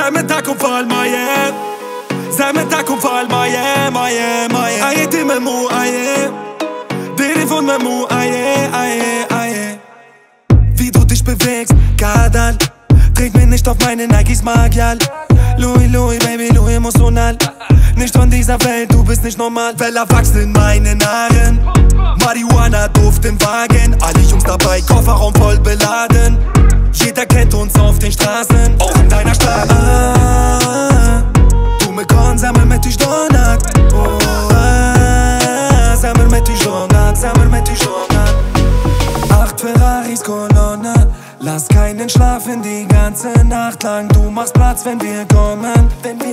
زمتك وفالمايه زمتك وفالمايه مايه مايه عيتي ممو aye Telefon memo aye aye aye Wie du dich bewegst, Kadal Träg mich nicht auf meine Nikes Magial Louis, Louis, Baby, Louis emotional Nicht von dieser Welt, du bist nicht normal Wella wächst in meinen Haaren Marihuana, Duft im Wagen Alle Jungs dabei, Kofferraum voll beladen Jeder kennt uns auf den Straßen Auch in deiner Stadt Tu me con, sammer mit dich Donat Sammer mit dich Donat, sammer mit dich Donat 8 Ferraris Kolonne Lass keinen schlafen die ganze Nacht lang Du machst Platz, wenn wir kommen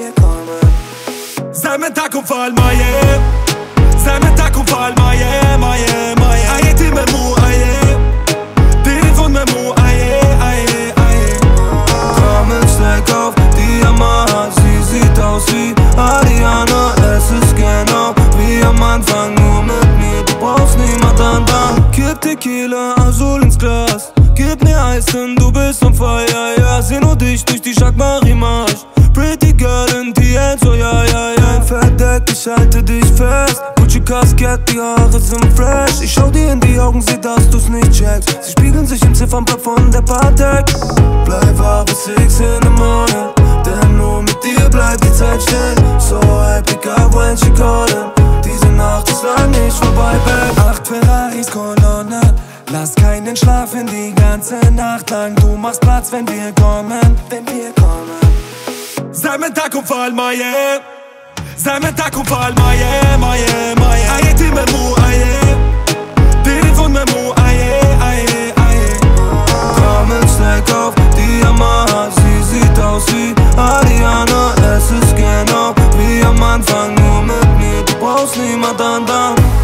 زمتك وفالمايه زمتك وفالمايه مايه مايه عيتي ممو aye Telefon memo aye aye aye Komm, steig auf, Diamant, sie sieht aus wie Ariana Es ist genau wie am Anfang, nur mit mir, du brauchst niemand anderen Kipp Tequila, Azul ins Glas Gib mir Eis, denn du bist on fire, ja Seh nur dich durch die Jacques Marimage Pretty girl in Tienzo, ja, ja, ja Verdeck, ich halte dich fest Gucci Casquette, die Haare sind fresh Ich schau dir in die Augen, seh, dass du's nicht checkst Sie spiegeln sich im Ziffernblatt von der Patek Bleib wach bis 6 in the morning Denn nur mit dir bleibt die Zeit still So I pick up when she calling Diese Nacht ist lang nicht vorbei, babe 8 Ferraris Kolonne Lass keinen schlafen die ganze Nacht lang Du machst Platz, wenn wir kommen زمتك وفالمايه زمتك وفالمايه مايه مايه عيتي ممو aye Telefon memo aye aye aye Komm, steig auf, Diamant, sie sieht aus wie Ariana Es ist genau wie am Anfang, nur mit mir, du brauchst niemand anderen